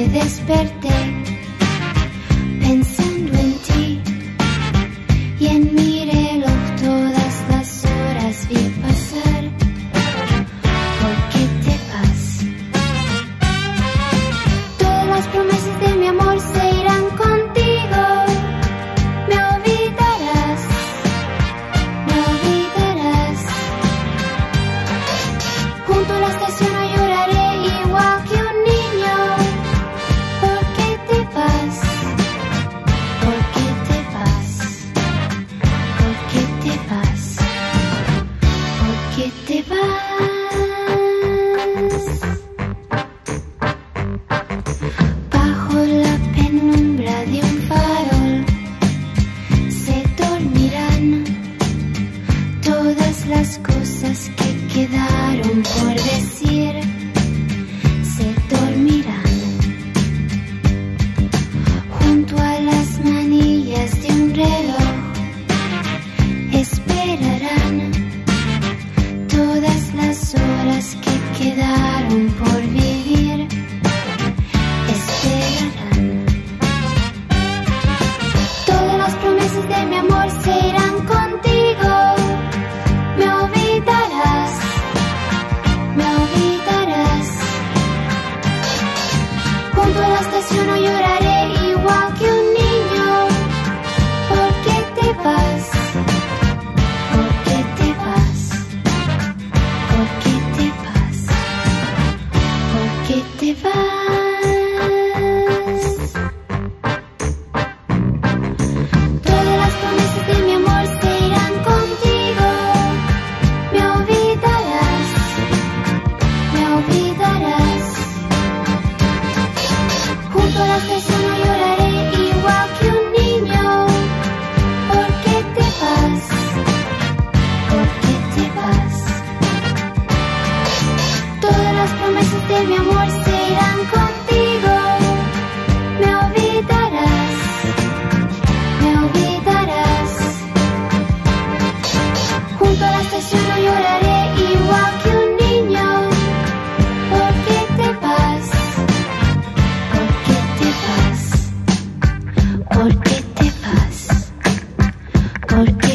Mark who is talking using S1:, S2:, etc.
S1: desperté pensando en ti y en mi reloj todas las horas vi pasar. ¿Por qué te vas? Todas las promesas de mi amor se irán contigo. Me olvidarás, me olvidarás. Junto a la estación no lloraré igual que un niño. ¿Por qué te vas? ¿Por qué te vas? ¿Por qué te vas? ¿Por qué te vas? Bajo la penumbra de un farol se dormirán todas las cosas que quedaron por decir. Se dormirán junto a las manillas de un reloj. Esperarán todas las horas que quedaron por vivir. Esperarán. Todas las promesas de mi amor se irán contigo. Me olvidarás, me olvidarás. Junto a la estación no lloraré igual que un niño. ¿Por qué te vas? ¿Por qué te vas? ¿Por qué te vas? ¿Por qué te vas? Todas las promesas de mi amor se irán contigo. Me olvidarás, me olvidarás. Junto a la estación no lloraré igual que un niño. ¿Por qué te vas? ¿Por qué te vas? Todas las promesas de mi amor se irán contigo. Me olvidarás, me olvidarás. Junto a la estación no lloraré igual que un niño. ¿Por qué te vas? ¿Por qué te vas? ¿Por qué te vas? ¿Por qué